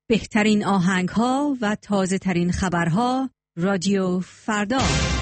بهترین آهنگ‌ها و تازه‌ترین خبرها رادیو فردا.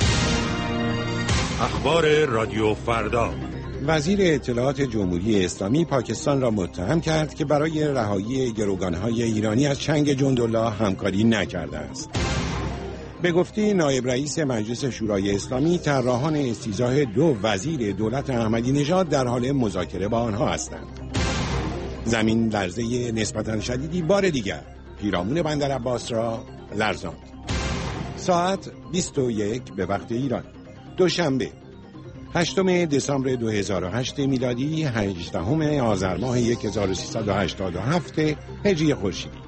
اخبار رادیو فردا. وزیر اطلاعات جمهوری اسلامی پاکستان را متهم کرد که برای رهایی گروگان‌های ایرانی از چنگ جندالله همکاری نکرده است. به گفته نایب رئیس مجلس شورای اسلامی، طراحان استیضاح 2 وزیر دولت احمدی نژاد در حال مذاکره با آنها هستند. زمین لرزه نسبتاً شدیدی بار دیگر پیرامون بندر عباس را لرزاند. ساعت 21 به وقت ایران، دوشنبه 8 دسامبر 2008 میلادی، 18 آذر ماه 1387 هجری خورشیدی.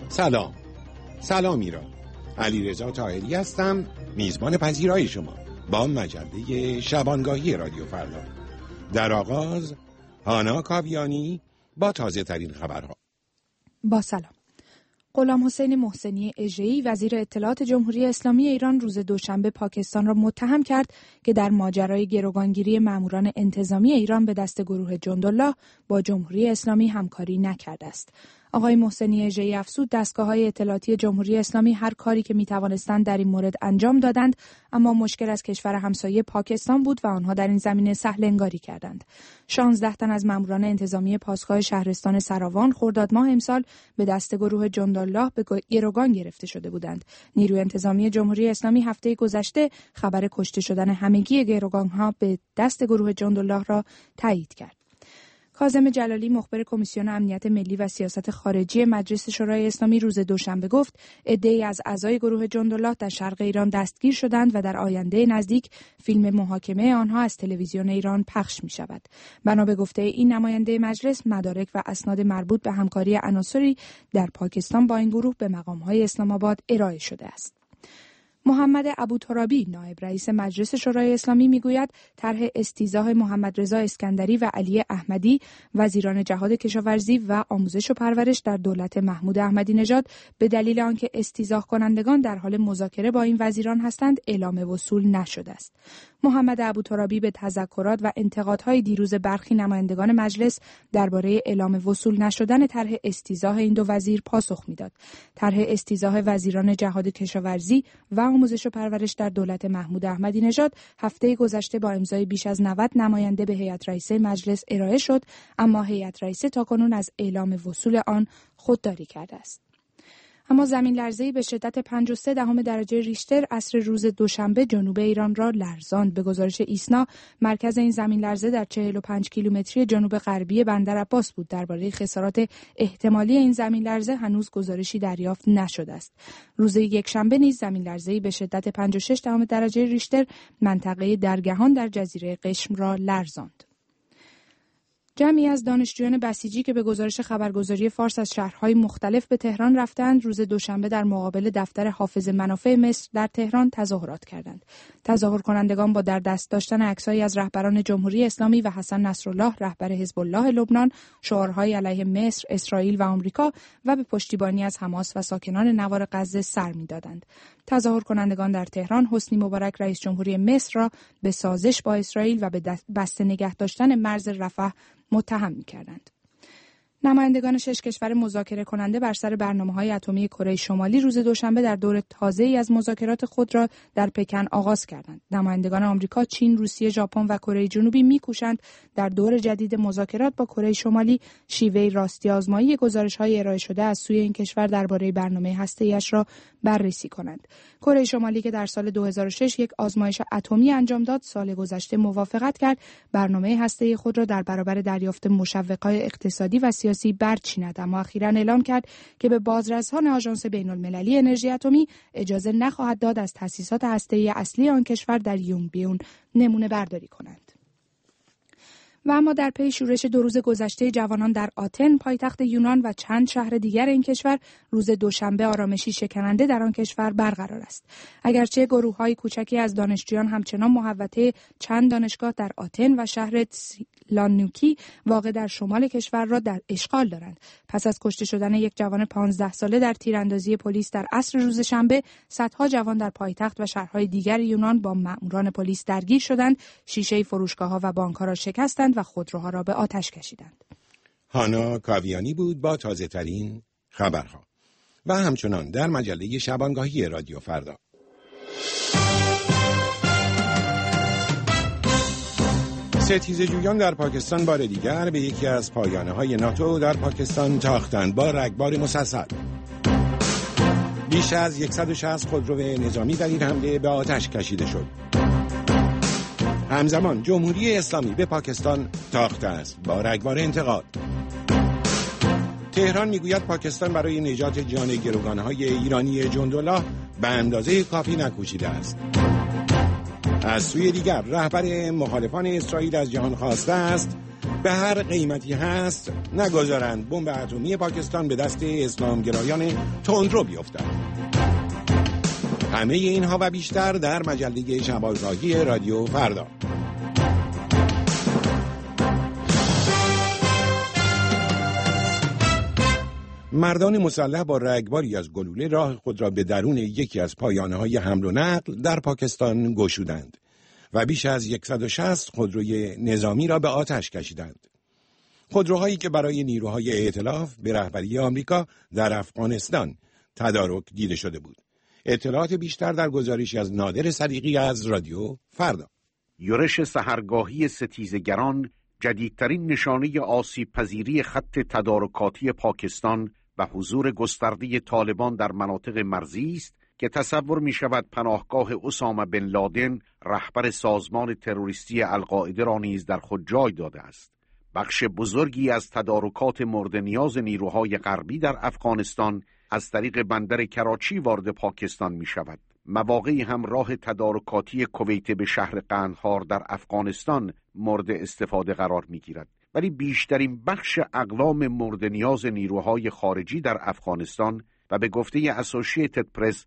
سلام ایران. علیرضا طاهری هستم، میزبان پذیرای شما با مجله شبانگاهی رادیو فردا. در آغاز هانا کاویانی با تازه ترین خبرها. با سلام. غلام حسین محسنی اژه‌ای وزیر اطلاعات جمهوری اسلامی ایران روز دوشنبه پاکستان را متهم کرد که در ماجرای گروگانگیری ماموران انتظامی ایران به دست گروه جندالله با جمهوری اسلامی همکاری نکرده است. آقای محسنی اژه‌ای افزود دستگاه‌های اطلاعاتی جمهوری اسلامی هر کاری که می‌توانستند در این مورد انجام دادند، اما مشکل از کشور همسایه پاکستان بود و آنها در این زمینه سهل انگاری کردند. 16 تن از ماموران انتظامی پاسگاه شهرستان سراوان خرداد ماه امسال به دست گروه جندالله به گروگان گرفته شده بودند. نیروی انتظامی جمهوری اسلامی هفته گذشته خبر کشته شدن همگی گروگان‌ها به دست گروه جندالله را تایید کرد. کاظم جلالی مخبر کمیسیون امنیت ملی و سیاست خارجی مجلس شورای اسلامی روز دوشنبه گفت عده‌ای از اعضای گروه جندالله در شرق ایران دستگیر شدند و در آینده نزدیک فیلم محاکمه آنها از تلویزیون ایران پخش می‌شود. بنا به گفته این نماینده مجلس، مدارک و اسناد مربوط به همکاری عناصری در پاکستان با این گروه به مقام‌های اسلام آباد ارائه شده است. محمد ابوترابی نایب رئیس مجلس شورای اسلامی میگوید طرح استیضاح محمد رضا اسکندری و علی احمدی وزیران جهاد کشاورزی و آموزش و پرورش در دولت محمود احمدی نژاد به دلیل آنکه استیضاح کنندگان در حال مذاکره با این وزیران هستند اعلام وصول نشده است. محمد ابوترابی به تذکرات و انتقادهای دیروز برخی نمایندگان مجلس درباره اعلام وصول نشدن طرح استیضاح این دو وزیر پاسخ میداد. طرح استیضاح وزیران جهاد کشاورزی و آموزش و پرورش در دولت محمود احمدی نژاد هفته گذشته با امضای بیش از 90 نماینده به هیئت رئیسه مجلس ارائه شد، اما هیئت رئیسه تاکنون از اعلام وصول آن خودداری کرده است. اما زمین لرزه‌ای به شدت 5.3 درجه ریشتر عصر روز دوشنبه جنوب ایران را لرزاند. به گزارش ایسنا، مرکز این زمین لرزه در 45 کیلومتری جنوب غربی بندر عباس بود. درباره خسارات احتمالی این زمین لرزه هنوز گزارشی دریافت نشده است. روز یکشنبه نیز زمین لرزه‌ای به شدت 5.6 درجه ریشتر منطقه درگهان در جزیره قشم را لرزاند. جمعی از دانشجویان بسیجی که به گزارش خبرگزاری فارس از شهرهای مختلف به تهران رفتند، روز دوشنبه در مقابل دفتر حافظ منافع مصر در تهران تظاهرات کردند. تظاهر کنندگان با در دست داشتن عکسایی از رهبران جمهوری اسلامی و حسن نصرالله رهبر حزب الله لبنان، شعارهای علیه مصر، اسرائیل و آمریکا و به پشتیبانی از حماس و ساکنان نوار غزه سر می‌دادند. تظاهر کنندگان در تهران حسنی مبارک رئیس جمهوری مصر را به سازش با اسرائیل و به بسته نگه داشتن مرز رفح متهم می‌کردند. نمایندگان 6 کشور مذاکره کننده بر سر برنامه‌های اتمی کره شمالی روز دوشنبه در دور تازه‌ای از مذاکرات خود را در پکن آغاز کردند. نمایندگان آمریکا، چین، روسیه، ژاپن و کره جنوبی می‌کوشند در دور جدید مذاکرات با کره شمالی شیوه راستی آزمایی گزارش‌های ارائه شده از سوی این کشور درباره برنامه هسته‌ایش را بررسی کنند. کره شمالی که در سال 2006 یک آزمایش اتمی انجام داد، سال گذشته موافقت کرد برنامه هسته‌ای خود را در برابر دریافت مشوق‌های اقتصادی و سیاسی برچیند، اما اخیراً اعلام کرد که به بازرسان آژانس بین‌المللی انرژی اتمی اجازه نخواهد داد از تأسیسات هسته‌ای اصلی آن کشور در یونگبیون نمونه برداری کنند. و اما در پی شورش 2 روز گذشته جوانان در آتن پایتخت یونان و چند شهر دیگر این کشور، روز دوشنبه آرامشی شکننده در آن کشور برقرار است. اگرچه گروه‌های کوچکی از دانشجویان همچنان محوطه چند دانشگاه در آتن و شهر لانوکی واقع در شمال کشور را در اشغال دارند. پس از کشته شدن یک جوان 15 ساله در تیراندازی پلیس در عصر روز شنبه، صدها جوان در پایتخت و شهرهای دیگر یونان با مأموران پلیس درگیر شدند، شیشه فروشگاه‌ها و بانک‌ها را شکستند و خودروها را به آتش کشیدند. هانا کاویانی بود با تازه‌ترین خبرها. و همچنان در مجله شبانگاهی رادیو فردا. ستیزجویان در پاکستان بار دیگر به یکی از پایانه‌های ناتو در پاکستان تاختند با رگبار مسلسل. بیش از 160 خودرو نظامی در این حمله به آتش کشیده شد. همزمان جمهوری اسلامی به پاکستان تاخته است با رگبار انتقاد. تهران میگوید پاکستان برای نجات جان گروگانهای ایرانی جندالله به اندازه کافی نکوشیده است. از سوی دیگر رهبر مخالفان اسرائیل از جهان خواسته است به هر قیمتی هست نگذارند بمب اتمی پاکستان به دست اسلامگرایان تندرو بیفتد. همه اینها و بیشتر در مجله شبانگاهی رادیو فردا. مردان مسلح با رگباری از گلوله راه خود را به درون یکی از پایانه‌های حمل و نقل در پاکستان گشودند و بیش از 160 خودروی نظامی را به آتش کشیدند. خودروهایی که برای نیروهای ائتلاف به رهبری آمریکا در افغانستان تدارک دیده شده بود. اطلاعات بیشتر در گزارشی از نادر صدیقی از رادیو فردا. یورش سحرگاهی ستیزگران جدیدترین نشانه آسیب پذیری خط تدارکاتی پاکستان و حضور گسترده طالبان در مناطق مرزی است که تصور می شود پناهگاه اسامه بن لادن رهبر سازمان تروریستی القاعده را نیز در خود جای داده است. بخش بزرگی از تدارکات مورد نیاز نیروهای غربی در افغانستان از طریق بندر کراچی وارد پاکستان می شود. مواقعی هم راه تدارکاتی کویت به شهر قندهار در افغانستان مورد استفاده قرار می گیرد. ولی بیشترین بخش اقلام مورد نیاز نیروهای خارجی در افغانستان و به گفته اسوسییتد پرس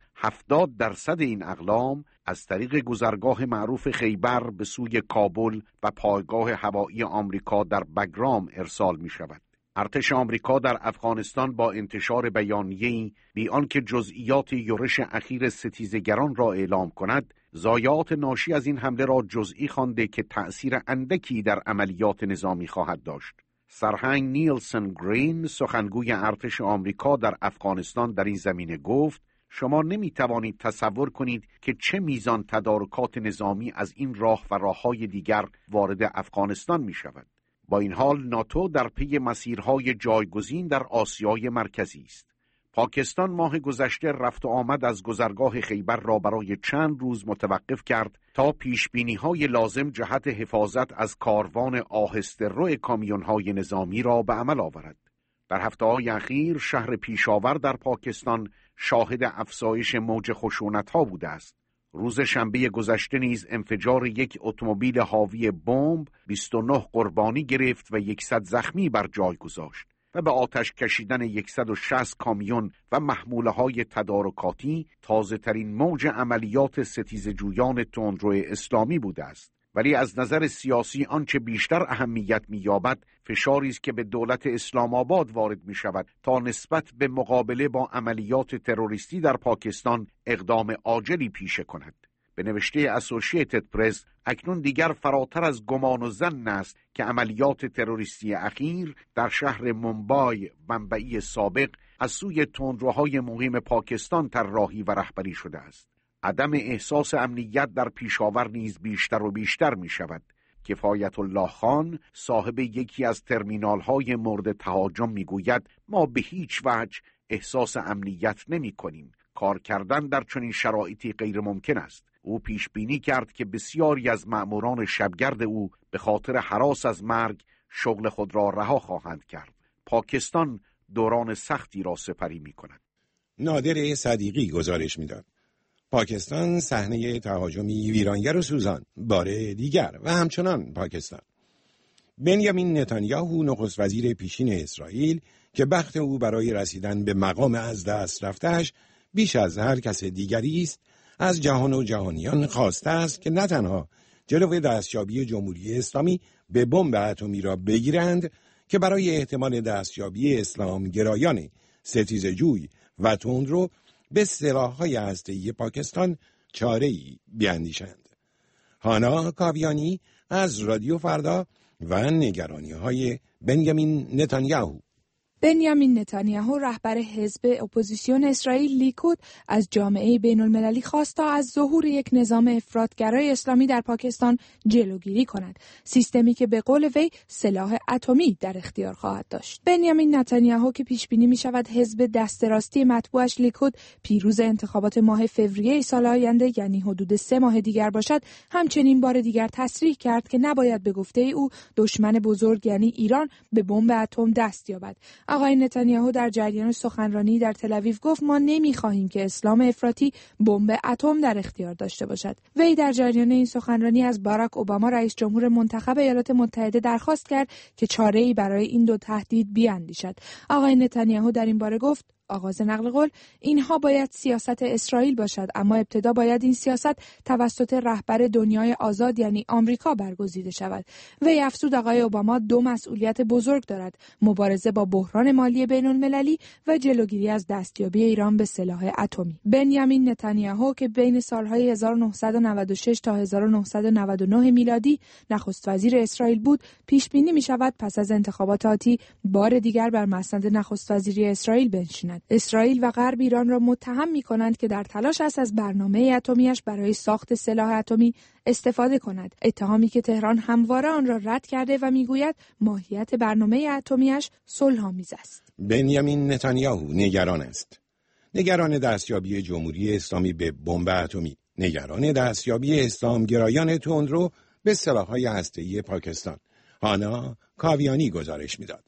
70% این اقلام از طریق گذرگاه معروف خیبر به سوی کابل و پایگاه هوایی آمریکا در بگرام ارسال می شود. ارتش آمریکا در افغانستان با انتشار بیانیه‌ای بی آنکه جزئیات یورش اخیر ستیزگران را اعلام کند، ضایعات ناشی از این حمله را جزئی خوانده که تأثیر اندکی در عملیات نظامی خواهد داشت. سرهنگ نیلسن گرین، سخنگوی ارتش آمریکا در افغانستان، در این زمینه گفت: شما نمی‌توانید تصور کنید که چه میزان تدارکات نظامی از این راه و راه‌های دیگر وارد افغانستان می‌شود. با این حال ناتو در پی مسیرهای جایگزین در آسیای مرکزی است. پاکستان ماه گذشته رفت و آمد از گذرگاه خیبر را برای چند روز متوقف کرد تا پیشبینی‌های لازم جهت حفاظت از کاروان آهسته‌رو کامیون‌های نظامی را به عمل آورد. در هفته‌های اخیر شهر پیشاور در پاکستان شاهد افزایش موج خشونت‌ها بوده است. روز شنبه گذشته نیز انفجار یک اتومبیل حاوی بمب 29 قربانی گرفت و 100 زخمی بر جای گذاشت و به آتش کشیدن 160 کامیون و محموله‌های تدارکاتی تازه‌ترین موج عملیات ستیزجویان تندرو اسلامی بوده است. ولی از نظر سیاسی آنچه بیشتر اهمیت می‌یابد فشاری است که به دولت اسلام آباد وارد می‌شود تا نسبت به مقابله با عملیات تروریستی در پاکستان اقدام عاجلی پیشه کند. به نوشته اسوسییتد پرس اکنون دیگر فراتر از گمان و ظن است که عملیات تروریستی اخیر در شهر مومبای، منبعی سابق، از سوی تندروهای مهم پاکستان طراحی و رهبری شده است. عدم احساس امنیت در پیشاور نیز بیشتر و بیشتر می شود. کفایت الله خان، صاحب یکی از ترمینال‌های مورد تهاجم، می گوید: ما به هیچ وجه احساس امنیت نمی کنیم. کار کردن در چنین شرایطی غیر ممکن است. او پیش بینی کرد که بسیاری از مأموران شبگرد او به خاطر هراس از مرگ شغل خود را رها خواهند کرد. پاکستان دوران سختی را سپری می کند. نادر صدیقی گزارش می داد. پاکستان صحنه تهاجمی ویرانگر و سوزان بار دیگر و همچنان پاکستان. بنیامین نتانیاهو، نخست وزیر پیشین اسرائیل، که بخت او برای رسیدن به مقام از دست رفته‌اش بیش از هر کس دیگری است، از جهان و جهانیان خواسته است که نه تنها جلوی دستیابی جمهوری اسلامی به بمب اتمی را بگیرند که برای احتمال دستیابی اسلام گرایان ستیزجوی و تندرو به سلاح‌های هسته‌ای پاکستان چاره‌ای بیاندیشند. هانا کاویانی از رادیو فردا و نگرانی‌های بنیامین نتانیاهو. بنیامین نتانیاهو رهبر حزب اپوزیسیون اسرائیل لیکود از جامعه بین‌المللی خواست تا از ظهور یک نظام افراطگرای اسلامی در پاکستان جلوگیری کند، سیستمی که به قول وی سلاح اتمی در اختیار خواهد داشت. بنیامین نتانیاهو که پیش بینی می‌شود حزب دست راستی مطبوعش لیکود پیروز انتخابات ماه فوریه سال آینده، یعنی حدود 3 ماه دیگر باشد، همچنین بار دیگر تصریح کرد که نباید به گفته او دشمن بزرگ یعنی ایران به بمب اتم دست یابد. آقای نتانیاهو در جریان سخنرانی در تل‌آویو گفت ما نمی‌خواهیم که اسلام افراطی بمب اتم در اختیار داشته باشد. وی در جریان این سخنرانی از باراک اوباما رئیس جمهور منتخب ایالات متحده درخواست کرد که چاره‌ای برای این دو تهدید بیاندیشد. آقای نتانیاهو در این باره گفت آغاز نقل قول اینها باید سیاست اسرائیل باشد، اما ابتدا باید این سیاست توسط رهبر دنیای آزاد یعنی آمریکا برگزیده شود. وی افزود آقای اوباما 2 مسئولیت بزرگ دارد: مبارزه با بحران مالی بین‌المللی و جلوگیری از دستیابی ایران به سلاح اتمی. بنیامین نتانیاهو که بین سالهای 1996 تا 1999 میلادی نخست وزیر اسرائیل بود، پیش بینی می‌شود پس از انتخابات آتی بار دیگر بر مسند نخست وزیری اسرائیل بنشیند. اسرائیل و غرب ایران را متهم می‌کنند که در تلاش است از برنامه اتمی‌اش برای ساخت سلاح اتمی استفاده کند، اتهامی که تهران همواره آن را رد کرده و می‌گوید ماهیت برنامه اتمی‌اش صلح‌آمیز است. بنیامین نتانیاهو نگران است. نگران دستیابی جمهوری اسلامی به بمب اتمی، نگران دستیابی اسلامگرایان تندرو به سلاح‌های هسته‌ای پاکستان. هانا کاویانی گزارش می‌داد.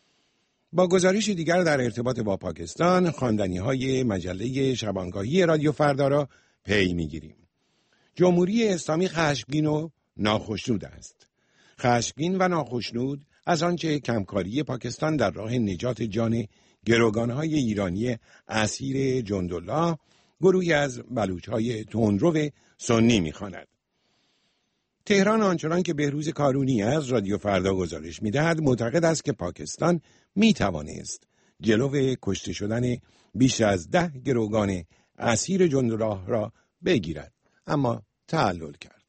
با گزارش دیگر در ارتباط با پاکستان، خواندنی‌های مجله شبانگاهی رادیو فردا را پی می‌گیریم. جمهوری اسلامی خشمگین و ناخشنود است. خشمگین و ناخشنود از آنچه کمکاری پاکستان در راه نجات جان گروگان‌های ایرانی اسیر جندالله، گروهی از بلوچ‌های تندرو سنی می‌خواند. تهران آنچنان که بهروز کارونی از رادیو فردا گزارش می‌دهد، معتقد است که پاکستان می‌توانست جلو کشته شدن بیش از 10 گروگان اسیر جندالله را بگیرد، اما تعلل کرد.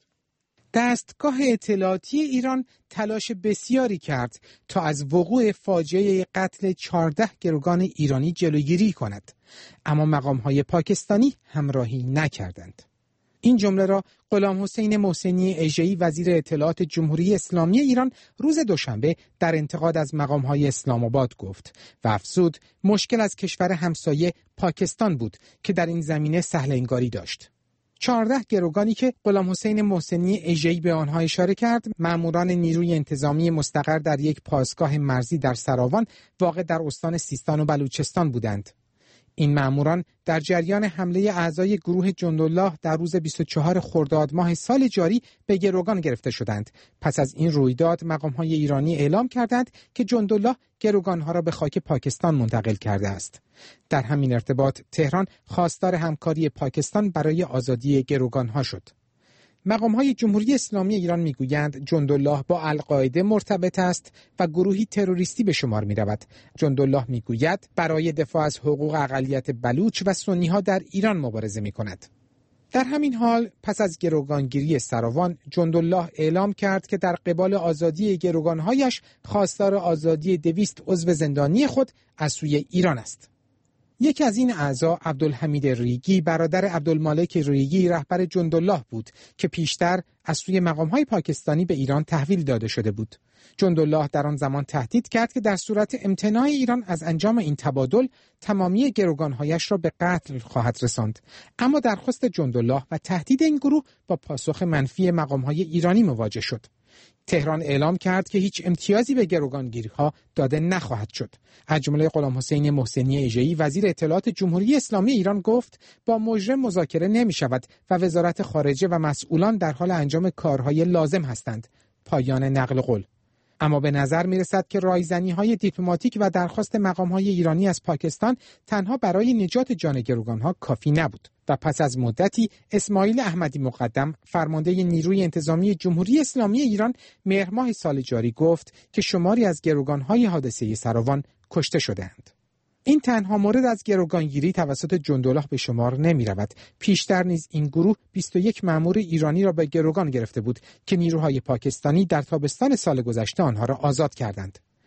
دستگاه اطلاعاتی ایران تلاش بسیاری کرد تا از وقوع فاجعه قتل 14 گروگان ایرانی جلوگیری کند، اما مقام‌های پاکستانی همراهی نکردند. این جمله را غلام حسین محسنی اژه‌ای وزیر اطلاعات جمهوری اسلامی ایران روز دوشنبه در انتقاد از مقام‌های اسلام آباد گفت و افزود مشکل از کشور همسایه پاکستان بود که در این زمینه سهل انگاری داشت. 14 گروگانی که غلام حسین محسنی اژه‌ای به آنها اشاره کرد، ماموران نیروی انتظامی مستقر در یک پاسگاه مرزی در سراوان واقع در استان سیستان و بلوچستان بودند. این ماموران در جریان حمله اعضای گروه جندالله در روز 24 خرداد ماه سال جاری به گروگان گرفته شدند. پس از این رویداد مقام‌های ایرانی اعلام کردند که جندالله گروگان‌ها را به خاک پاکستان منتقل کرده است. در همین ارتباط تهران خواستار همکاری پاکستان برای آزادی گروگان‌ها شد. مقام‌های جمهوری اسلامی ایران می‌گویند جندالله با القاعده مرتبط است و گروهی تروریستی به شمار می‌رود. جندالله می‌گوید برای دفاع از حقوق اقلیت بلوچ و سنی‌ها در ایران مبارزه می‌کند. در همین حال پس از گروگانگیری سراوان، جندالله اعلام کرد که در قبال آزادی گروگان‌هایش خواستار آزادی 200 عضو زندانی خود از سوی ایران است. یکی از این اعضا عبدالحمید ریگی برادر عبدالمالک ریگی رهبر جندالله بود که پیشتر از سوی مقام‌های پاکستانی به ایران تحویل داده شده بود. جندالله در آن زمان تهدید کرد که در صورت امتناع ایران از انجام این تبادل تمامی گروگان‌هایش را به قتل خواهد رساند، اما درخواست جندالله و تهدید این گروه با پاسخ منفی مقام‌های ایرانی مواجه شد. تهران اعلام کرد که هیچ امتیازی به گروگانگیری‌ها داده نخواهد شد. از جمله غلام حسین محسنی اژه‌ای وزیر اطلاعات جمهوری اسلامی ایران گفت با مجرم مذاکره نمی‌شود و وزارت خارجه و مسئولان در حال انجام کارهای لازم هستند. پایان نقل قول. اما به نظر می‌رسد که رایزنی‌های دیپلماتیک و درخواست مقام‌های ایرانی از پاکستان تنها برای نجات جان گروگان‌ها کافی نبود و پس از مدتی اسماعیل احمدی مقدم فرمانده نیروی انتظامی جمهوری اسلامی ایران مهر ماه سال جاری گفت که شماری از گروگان‌های حادثه سراوان کشته شده‌اند. این تنها مورد از گروگانگیری توسط جندالله به شمار نمی رود. پیشتر نیز این گروه 21 مأمور ایرانی را به گروگان گرفته بود که نیروهای پاکستانی در تابستان سال گذشته آنها را آزاد کردند.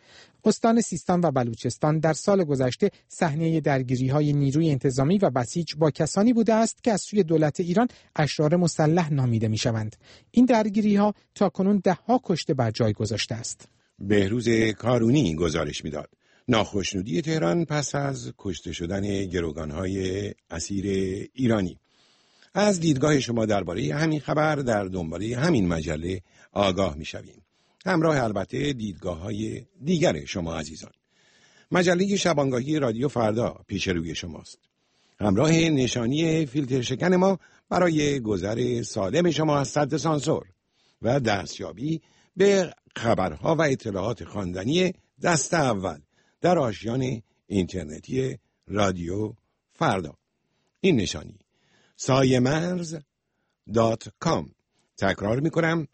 استان سیستان و بلوچستان در سال گذشته صحنه درگیری‌های نیروی انتظامی و بسیج با کسانی بوده است که از سوی دولت ایران اشرار مسلح نامیده می‌شوند. این درگیری‌ها تاکنون 10 کشته بر جای گذاشته است. بهروز کارونی گزارش می‌داد. ناخشنودی تهران پس از کشته شدن گروگان‌های اسیر ایرانی. از دیدگاه شما درباره همین خبر در دنباله همین مجله آگاه می‌شویم. همراه البته دیدگاه‌های دیگر شما عزیزان. مجله شبانگاهی رادیو فردا پیش روی شماست. همراه نشانی فیلتر شکن ما برای گذر سالم شما از سد سانسور و دستیابی به خبرها و اطلاعات خواندنی دست اول در آشیان اینترنتی رادیو فردا. این نشانی sayemarz.com. تکرار میکنم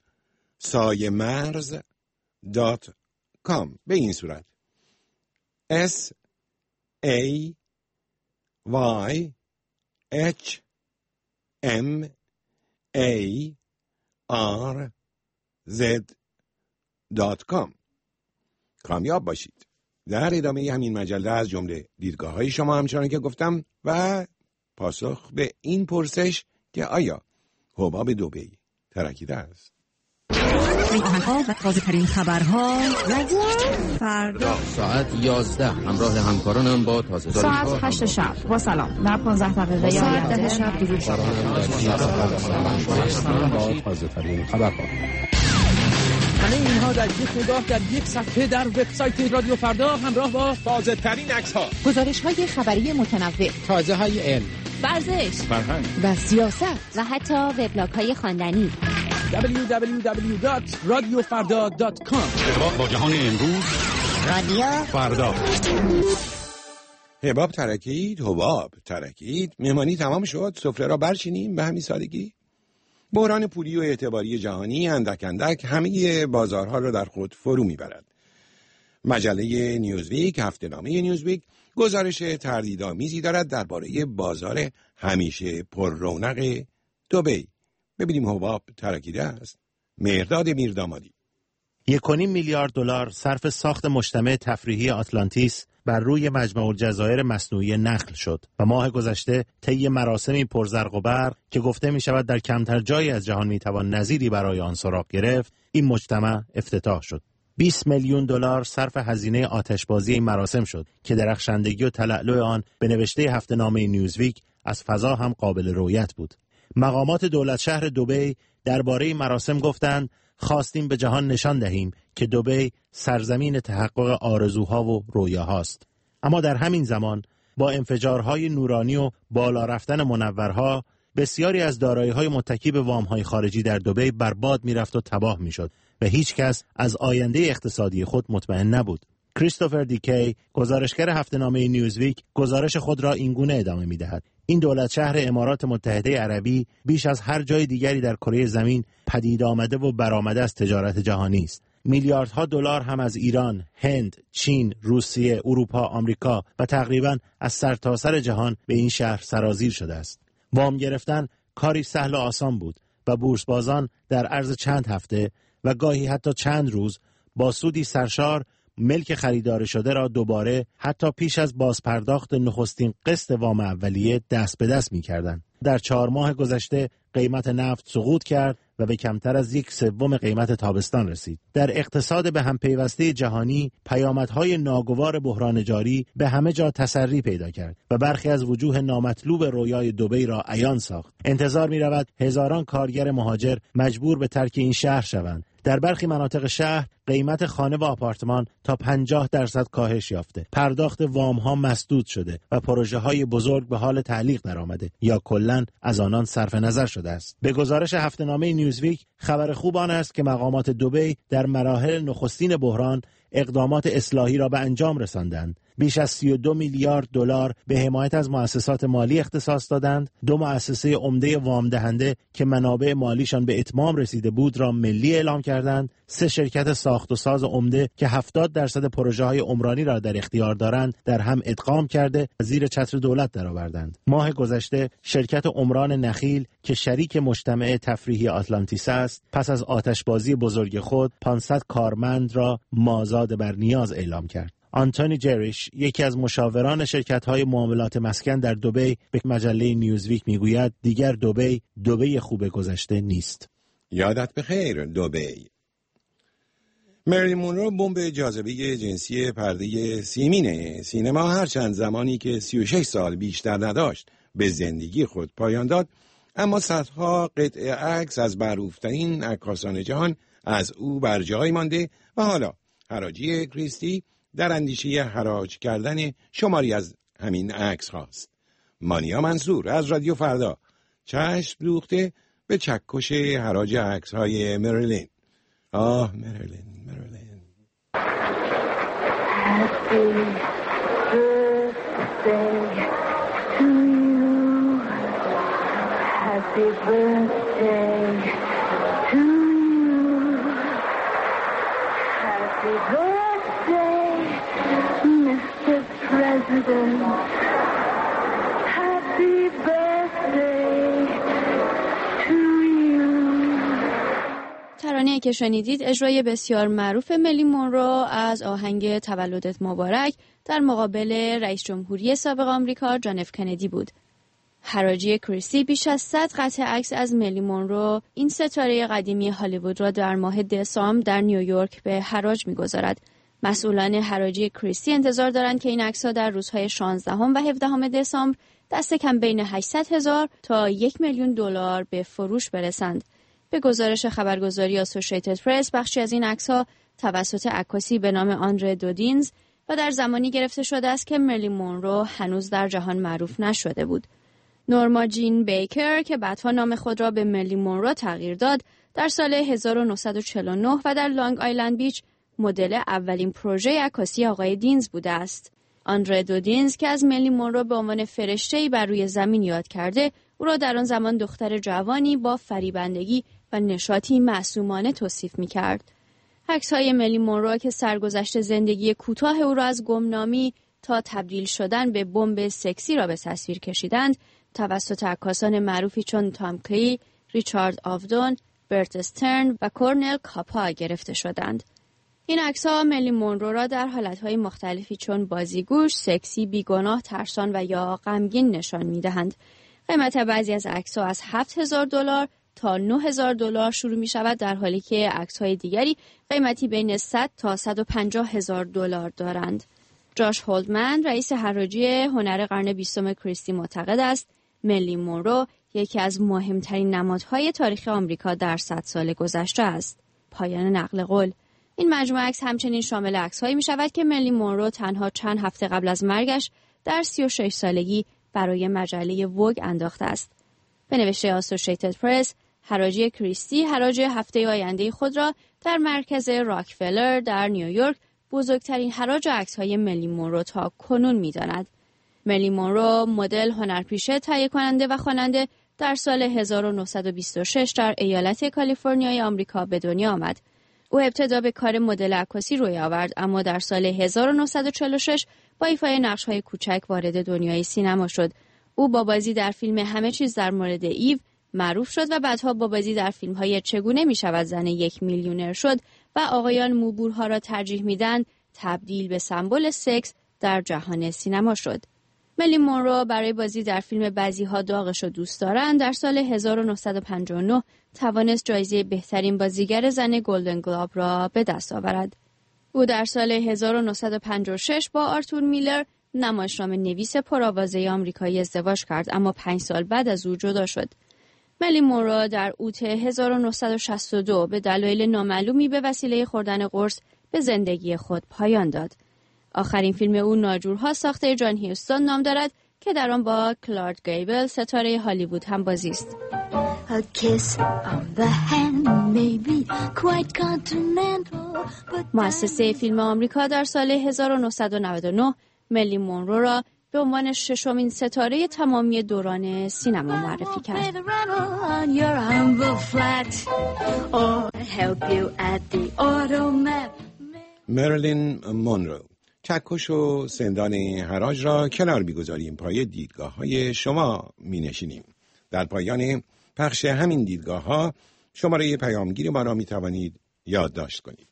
sayemarz.com. به این صورت S A Y H M A R Z.com. کامیاب باشید. در ادامه همین مجله از جمله دیدگاه‌های شما همچنان که گفتم و پاسخ به این پرسش که آیا حباب دبی ترکیده است؟ آهنگ‌ها و تازه‌ترین خبرها رادیو فردا ساعت 11 همراه همکارانم با تازه ساعت 8 شب با سلام در 15 دقیقه ساعت 10 شب درود با تازه‌ترین خبرها. همه اینها در یک نگاه در یک صفحه در وبسایت رادیو فردا همراه با تازه‌ترین عکس‌ها، گزارش‌های خبری متنوع، تازه‌های علم، ورزش، فرهنگ و سیاست و حتی وبلاگ‌های خواندنی. www.radiofarda.com. ارتباط با جهان امروز رادیو فردا. حباب ترکید. مهمانی تمام شد. سفره را برچینیم به همین سادگی. بحران پولی و اعتباری جهانی اندک اندک همه بازارها را در خود فرو میبرد. مجله نیوزویک، هفته‌نامه نیوزویک، گزارش تردیدآمیزی دارد درباره بازار همیشه پر رونق دبی. ببینیم حباب ترکیده است. مهرداد میردامادی. 1.5 میلیارد دلار صرف ساخت مجتمع تفریحی آتلانتیس بر روی مجمع الجزایر مصنوعی نقل شد و ماه گذشته طی مراسمی پرزرق و برق که گفته می شود در کمتر جایی از جهان می توان نظیری برای آن سراغ گرفت، این مجتمع افتتاح شد. 20 میلیون دلار صرف هزینه آتشبازی این مراسم شد که درخشندگی و تلألؤ آن به نوشته هفته‌نامه نیوزویک از فضا هم قابل رؤیت بود. مقامات دولت شهر دبی درباره مراسم گفتند خواستیم به جهان نشان دهیم که دبی سرزمین تحقق آرزوها و رویاهاست. اما در همین زمان با انفجارهای نورانی و بالا رفتن منورها بسیاری از دارایی‌های متکی به وام‌های خارجی در دبی برباد می‌رفت و تباه می‌شد و هیچ کس از آینده اقتصادی خود مطمئن نبود. کریستوفر دیکی، گزارشگر هفته‌نامه نیوزویک، گزارش خود را اینگونه ادامه می‌دهد: این دولت شهر امارات متحده عربی بیش از هر جای دیگری در کره زمین پدید آمده و برآمده از تجارت جهانی است. میلیاردها دلار هم از ایران، هند، چین، روسیه، اروپا، آمریکا و تقریباً از سرتاسر جهان به این شهر سرازیر شده است. وام گرفتن کاری سهل و آسان بود و بورسبازان در عرض چند هفته و گاهی حتی چند روز با سودی سرشار ملک خریدار شده را دوباره حتی پیش از بازپرداخت نخستین قسط وام اولیه دست به دست می‌کردند. در 4 ماه گذشته قیمت نفت سقوط کرد و به کمتر از 1/3 قیمت تابستان رسید. در اقتصاد به هم پیوسته جهانی پیامدهای ناگوار بحران جاری به همه جا تسری پیدا کرد و برخی از وجوه نامطلوب رویای دبی را عیان ساخت. انتظار می‌رود هزاران کارگر مهاجر مجبور به ترک این شهر شوند. در برخی مناطق شهر قیمت خانه و آپارتمان تا 50% کاهش یافته. پرداخت وام‌ها مسدود شده و پروژه‌های بزرگ به حال تعلیق درآمده یا کلاً از آنان صرف نظر شده است. به گزارش هفته‌نامه نیوزویک، خبر خوب آن است که مقامات دبی در مراحل نخستین بحران اقدامات اصلاحی را به انجام رساندند. بیش از 32 میلیارد دلار به حمایت از مؤسسات مالی اختصاص دادند. 2 مؤسسه عمده وام دهنده که منابع مالیشان به اتمام رسیده بود را ملی اعلام کردند. 3 شرکت ساخت و ساز عمده که 70% پروژه‌های عمرانی را در اختیار دارند در هم ادغام کرده زیر چتر دولت درآوردند. ماه گذشته شرکت عمران نخیل که شریک مجتمع تفریحی آتلانتیس است، پس از آتشبازی بزرگ خود 500 کارمند را مازاد بر نیاز اعلام کرد. آنتونی جریش، یکی از مشاوران شرکت‌های معاملات مسکن در دبی، به مجله نیوزویک میگوید دیگر دبی خوب گذشته نیست. یادت بخیر دبی. مریلین مونرو بمب جاذبه جنسی پرده سیمین سینما هرچند زمانی که 36 سال بیشتر نداشت به زندگی خود پایان داد، اما صدها قطعه عکس از معروف‌ترین عکاسان جهان از او بر جای مانده و حالا حراجی کریستی در اندیشه حراج کردن شماری از همین عکس هاست. مانیا منصور از رادیو فردا چشم دوخته به چکش حراج عکس های مریلین. آه مریلین. Happy birthday to you. Happy birthday to you. Happy birthday, Mr. President. Happy birthday to you. ترانه‌ای که شنیدید اجرای بسیار معروف مریلین مونرو از آهنگ تولدت مبارک در مقابل رئیس جمهوری سابق آمریکا جان اف کندی بود. حراجی کریستی بیش از 100 قطعه عکس از مریلین مونرو، این ستاره قدیمی هالیوود را در ماه دسامبر در نیویورک به حراج می‌گذارد. مسئولان حراجی کریستی انتظار دارند که این عکس‌ها در روزهای 16 و 17 دسامبر دست کم بین 800,000 تا 1 میلیون دلار به فروش برسند. به گزارش خبرگزاری آسوشیتد پرس، بخشی از این عکس‌ها توسط عکاسی به نام آندره دودینز و در زمانی گرفته شده است که مریلین مونرو هنوز در جهان معروف نشده بود. نورما جین بیکر که بعدها نام خود را به مریلین مونرو تغییر داد، در سال 1949 و در لانگ آیلند بیچ مدل اولین پروژه عکاسی آقای دینز بوده است. آندره دودینز که از مریلین مونرو به عنوان فرشته‌ای بر روی زمین یاد کرده، او را در آن زمان دختر جوانی با فریبندگی و نشاطی معصومانه توصیف می‌کرد. عکس‌های مریلین مونرو که سرگذشت زندگی کوتاه او را از گمنامی تا تبدیل شدن به بمب سکسی را به تصویر کشیدند، توسط عکاسان معروفی چون تام کلی، ریچارد آودون، برت استرن و کورنل کاپا گرفته شدند. این عکس‌ها مریلین مونرو را در حالت‌های مختلفی چون بازیگوش، سکسی، بیگناه، ترسان و یا غمگین نشان می‌دهند. قیمت بعضی از عکس‌ها از $7,000 تا $9,000 شروع می‌شود، در حالی که عکس‌های دیگری قیمتی بین $100 تا $150,000 دارند. جاش هولدمن، رئیس حراجی هنر قرن 20 کریستی، معتقد است مریلین مونرو یکی از مهمترین نمادهای تاریخ آمریکا در 100 سال گذشته است. پایان نقل قول. این مجموعه عکس همچنین شامل عکس‌هایی می‌شود که مریلین مونرو تنها چند هفته قبل از مرگش در 36 سالگی برای مجله ووگ انداخته است. به نوشته آسوشیتد پرس، حراجی کریستی حراج هفته آینده خود را در مرکز راکفلر در نیویورک بزرگترین حراج عکس‌های مریلین مونرو تا کنون می‌داند. مریلین مونرو، مدل، هنرپیشه، تهیه کننده و خواننده، در سال 1926 در ایالت کالیفرنیای آمریکا به دنیا آمد. او ابتدا به کار مدل عکاسی روی آورد، اما در سال 1946 با ایفای نقش‌های کوچک وارد دنیای سینما شد. او با بازی در فیلم همه چیز در مورد ایو معروف شد و بعدها با بازی در فیلم‌های چگونه می‌شود زن 1 میلیونر شد و آقایان موبورها را ترجیح میدن تبدیل به سمبل سکس در جهان سینما شد. مریلین مونرو برای بازی در فیلم بعضی‌ها داغش رو دوست دارن در سال 1959 توانست جایزه بهترین بازیگر زن گلدن گلوب را به دست آورد. او در سال 1956 با آرتور میلر، نمایشنامه نویس پرآوازه آمریکایی، ازدواج کرد، اما 5 سال بعد از او جدا شد. مریلین مونرو در اوت 1962 به دلایل نامعلومی به وسیله خوردن قرص به زندگی خود پایان داد. آخرین فیلم او ناجورها ساخته جان هیوستون نام دارد که در آن با کلارک گیبل، ستاره هالیوود، هم بازی است. مؤسسه فیلم آمریکا در سال 1999 ملی مونرو را به عنوان ششمین ستاره تمامی دوران سینما معرفی کرد. مریلین مونرو، چکش و سندان حراج را کنار می‌گذاریم، پای دیدگاه‌های شما می‌نشینیم. در پایان پخش همین دیدگاه‌ها شماره پیامگیر ما را می‌توانید یادداشت کنید.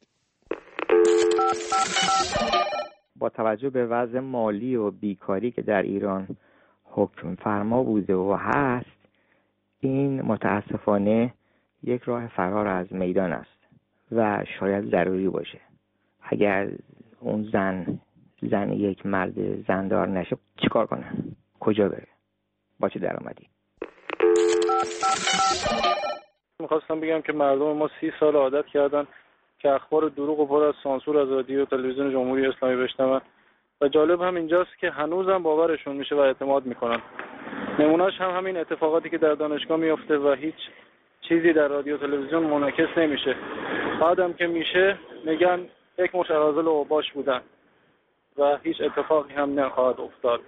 با توجه به وضع مالی و بیکاری که در ایران حکم فرما بوده و هست، این متاسفانه یک راه فرار از میدان است و شاید ضروری باشه. اگر اون زن یک مرد زندار نشه چیکار کنه؟ کجا بره؟ با چه درآمدی؟ میخواستم بگم که مردم ما 30 سال عادت کردن که اخبار دروغ و پر از سانسور از رادیو و تلویزیون جمهوری اسلامی بشنون و جالب هم اینجاست که هنوزم باورشون میشه و اعتماد میکنن. نمونهش هم همین اتفاقاتی که در دانشگاه میفته و هیچ چیزی در رادیو و تلویزیون منعکس نمیشه. بعدم که میشه میگن یک مش اراذل و اوباش بودن و هیچ اتفاقی هم نخواهد افتاد.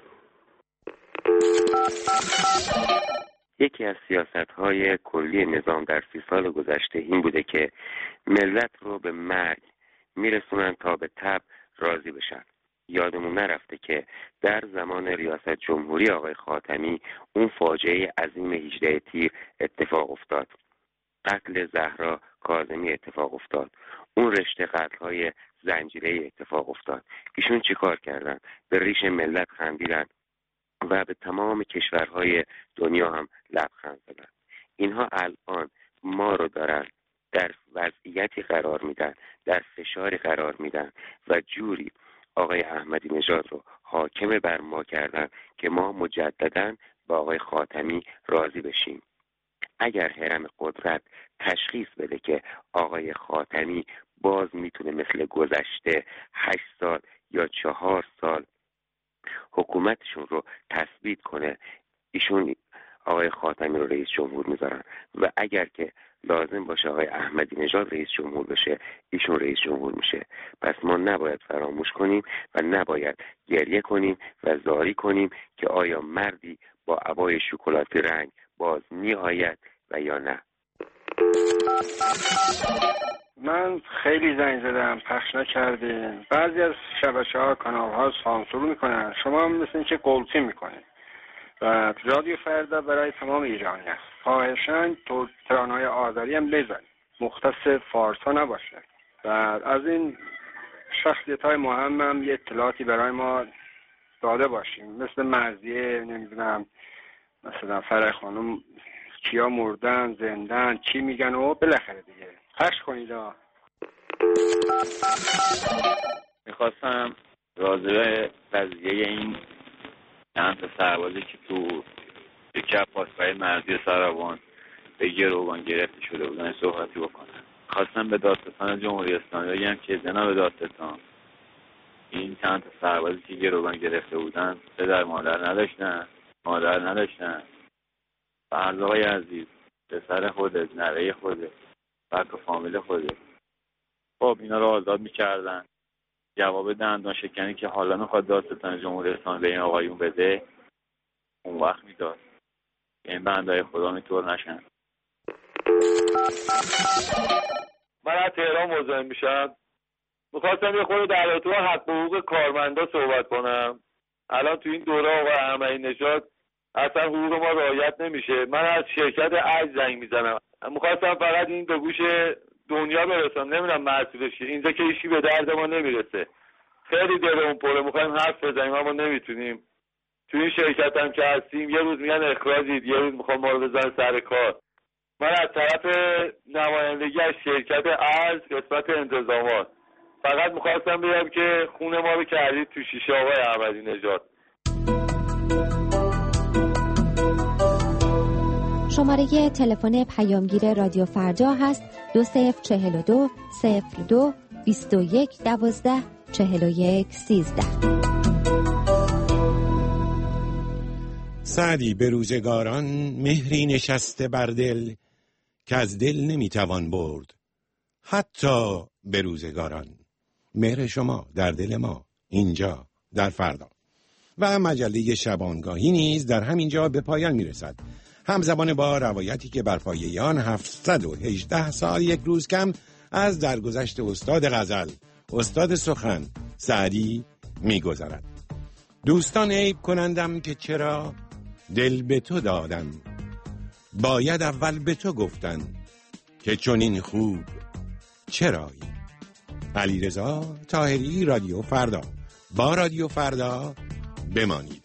یکی از سیاست‌های کلی نظام در 30 سال گذشته این بوده که ملت رو به مرگ میرسونن تا به تب راضی بشن. یادمون نرفته که در زمان ریاست جمهوری آقای خاتمی اون فاجعه عظیم 18 تیر اتفاق افتاد. قتل زهرا کاظمی اتفاق افتاد. اون رشته قتل‌های زنجیره‌ای اتفاق افتاد. ایشون چیکار کردن؟ به ریش ملت خندیدن و به تمام کشورهای دنیا هم لبخند زدن. اینها الان ما رو دارن در وضعیتی قرار میدن، در فشاری قرار میدن و جوری آقای احمدی نژاد رو حاکم بر ما کردن که ما مجدداً با آقای خاتمی راضی بشیم. اگر هرم قدرت تشخیص بده که آقای خاتمی باز میتونه مثل گذشته 8 سال یا 4 سال حکومتشون رو تثبیت کنه، ایشون آقای خاتمی رو رئیس جمهور میذارن و اگر که لازم باشه آقای احمدی نژاد رئیس جمهور بشه، ایشون رئیس جمهور میشه. پس ما نباید فراموش کنیم و نباید گریه کنیم و زاری کنیم که آیا مردی با عبای شکلاتی رنگ باز میآید و یا نه. من خیلی زنگ زدم، پخش نکردین. بعضی از شبکه‌ها کانال‌ها سانسور میکنن، شما هم مثل این که قلطی میکنین و رادیو فردا برای تمام ایرانی است. خواهشاً ترانه‌های آذری هم بزنید، مختص فارس ها نباشه و از این شخصیت‌های مهم هم یه اطلاعاتی برای ما داده باشیم، مثل مرضیه، نمیدونم مثلا فرح خانم کیا مردن، زندن، چی میگن و بالاخره دیگه پخش کنید. میخواستم راجع قضیه این چند تا سربازی که تو یکی از پاسگاه مرزی سروان به گروگان گرفته شده بودن صحبتی بکنم. خواستم به دادستان جمهوری اسلامی بگم که جناب دادستان، این چند تا سربازی که گروگان گرفته بودن پدر مادر نداشتن. فرزای عزیز، پسر خودت، نوه خودت، بک و فامیل خودت، خب اینا رو آزاد میکردن. جواب دندان شکنی که حالا میخواد دادستان جمهوری اسلامی به این آقایون بده اون وقت میداد. این بندهای خدا میطور نشن. من از تهران مزاحم میشم. میخواستم یه خورده در رابطه با حق و حقوق کارمندا صحبت کنم. الان تو این دوره آقای احمدی نژاد اصلا حقوق ما رعایت نمیشه. من از شرکت ارج زنگ میزنم. میخواستم فقط این به گوش دنیا برسم، نمیدونم مسئولش چیه. اینجا که ایشی به درد ما نمیرسه. خیلی دلمون پره، میخوایم حرف بزنیم اما نمیتونیم. تو این شرکت هم که هستیم یه روز میگن اخراجید، یه روز میخوام ما رو بزنن سر کار. من از طرف نمایندگی از شرکت ارج قسمت انتظامات فقط میخواستم بگم که خون ما رو کردید تو شیشه آقای احمدی نژاد. شماره تلفن پیامگیر رادیو فردا هست 2042 02 21 12 41 13. سعدی به روزگاران مهری نشسته بر دل که از دل نمیتوان برد، حتی به روزگاران. مهر شما در دل ما اینجا در فردا. و مجله شبانگاهی نیز در همینجا به پایان میرسد. همزمان با روایتی که بر پایه آن 718 سال یک روز کم از درگذشت استاد غزل، استاد سخن سعدی می‌گذرد. دوستان عیب کنندم که چرا دل به تو دادم، باید اول به تو گفتن که چنین خوب چرایی. علیرضا طاهری، رادیو فردا. با رادیو فردا بمانید.